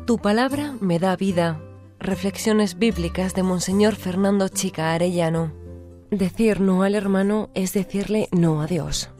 Tu palabra me da vida. Reflexiones bíblicas de Monseñor Fernando Chica Arellano. Decir no al hermano es decirle no a Dios.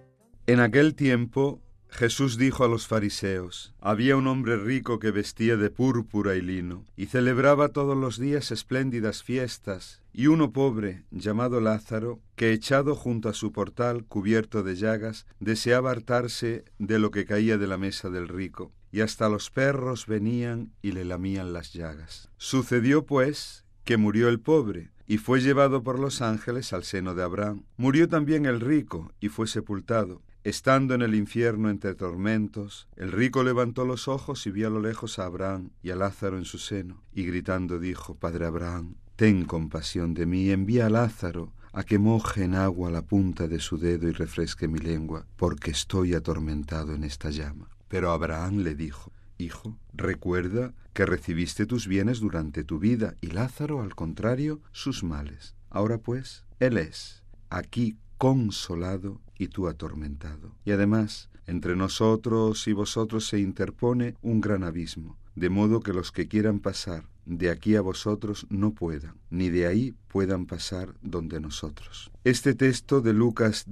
En aquel tiempo, Jesús dijo a los fariseos: había un hombre rico que vestía de púrpura y lino, y celebraba todos los días espléndidas fiestas, y uno pobre, llamado Lázaro, que echado junto a su portal, cubierto de llagas, deseaba hartarse de lo que caía de la mesa del rico, y hasta los perros venían y le lamían las llagas. Sucedió, pues, que murió el pobre, y fue llevado por los ángeles al seno de Abraham. Murió también el rico, y fue sepultado. Estando en el infierno entre tormentos, el rico levantó los ojos y vio a lo lejos a Abraham y a Lázaro en su seno, y gritando dijo: Padre Abraham, ten compasión de mí, envía a Lázaro a que moje en agua la punta de su dedo y refresque mi lengua, porque estoy atormentado en esta llama. Pero Abraham le dijo: Hijo, recuerda que recibiste tus bienes durante tu vida, y Lázaro, al contrario, sus males. Ahora pues, él es aquí consolado y tú atormentado. Y además, entre nosotros y vosotros se interpone un gran abismo, de modo que los que quieran pasar de aquí a vosotros no puedan, ni de ahí puedan pasar donde nosotros. Este texto de Lucas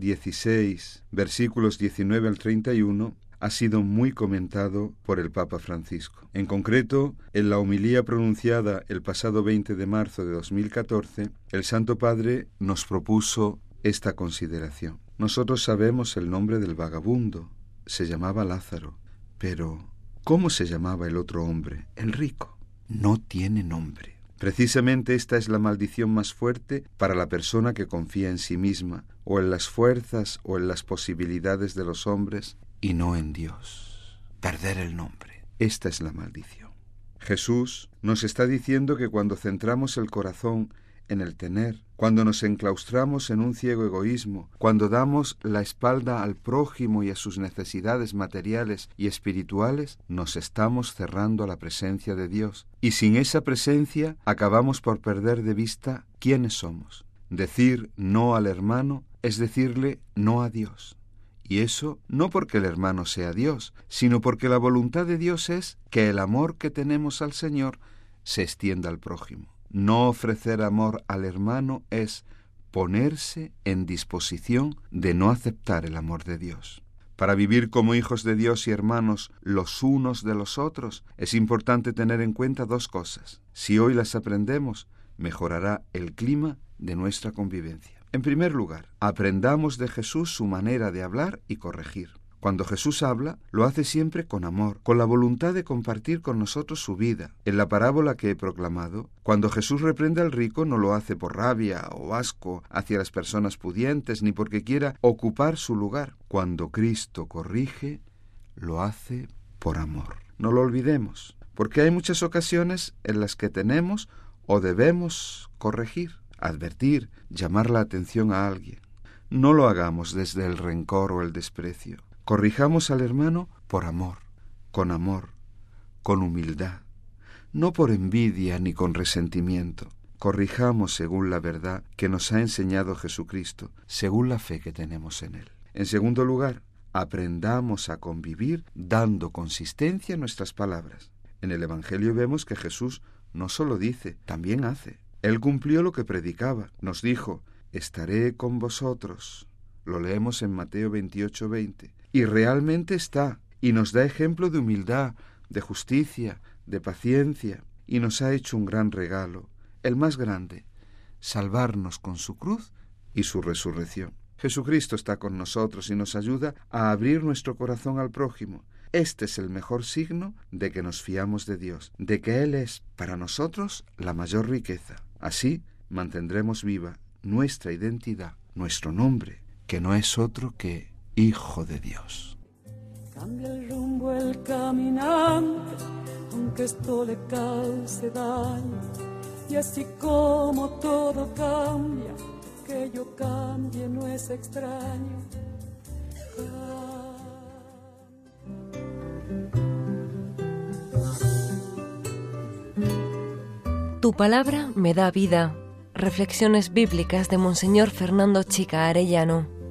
16, versículos 19 al 31, ha sido muy comentado por el Papa Francisco. En concreto, en la homilía pronunciada el pasado 20 de marzo de 2014, el Santo Padre nos propuso esta consideración. Nosotros sabemos el nombre del vagabundo, se llamaba Lázaro, pero ¿cómo se llamaba el otro hombre, el rico? No tiene nombre. Precisamente esta es la maldición más fuerte para la persona que confía en sí misma, o en las fuerzas o en las posibilidades de los hombres, y no en Dios. Perder el nombre. Esta es la maldición. Jesús nos está diciendo que cuando centramos el corazón en el tener, cuando nos enclaustramos en un ciego egoísmo, cuando damos la espalda al prójimo y a sus necesidades materiales y espirituales, nos estamos cerrando a la presencia de Dios. Y sin esa presencia acabamos por perder de vista quiénes somos. Decir no al hermano es decirle no a Dios. Y eso no porque el hermano sea Dios, sino porque la voluntad de Dios es que el amor que tenemos al Señor se extienda al prójimo. No ofrecer amor al hermano es ponerse en disposición de no aceptar el amor de Dios. Para vivir como hijos de Dios y hermanos los unos de los otros, es importante tener en cuenta dos cosas. Si hoy las aprendemos, mejorará el clima de nuestra convivencia. En primer lugar, aprendamos de Jesús su manera de hablar y corregir. Cuando Jesús habla, lo hace siempre con amor, con la voluntad de compartir con nosotros su vida. En la parábola que he proclamado, cuando Jesús reprende al rico, no lo hace por rabia o asco hacia las personas pudientes, ni porque quiera ocupar su lugar. Cuando Cristo corrige, lo hace por amor. No lo olvidemos, porque hay muchas ocasiones en las que tenemos o debemos corregir, advertir, llamar la atención a alguien. No lo hagamos desde el rencor o el desprecio. Corrijamos al hermano por amor, con humildad, no por envidia ni con resentimiento. Corrijamos según la verdad que nos ha enseñado Jesucristo, según la fe que tenemos en Él. En segundo lugar, aprendamos a convivir dando consistencia a nuestras palabras. En el Evangelio vemos que Jesús no solo dice, también hace. Él cumplió lo que predicaba. Nos dijo: estaré con vosotros. Lo leemos en Mateo 28:20. Y realmente está, y nos da ejemplo de humildad, de justicia, de paciencia, y nos ha hecho un gran regalo, el más grande: salvarnos con su cruz y su resurrección. Jesucristo está con nosotros y nos ayuda a abrir nuestro corazón al prójimo. Este es el mejor signo de que nos fiamos de Dios, de que Él es para nosotros la mayor riqueza. Así mantendremos viva nuestra identidad, nuestro nombre, que no es otro que Hijo de Dios. Cambia el rumbo el caminante, aunque esto le cause daño. Y así como todo cambia, que yo cambie no es extraño. Tu palabra me da vida. Reflexiones bíblicas de Monseñor Fernando Chica Arellano.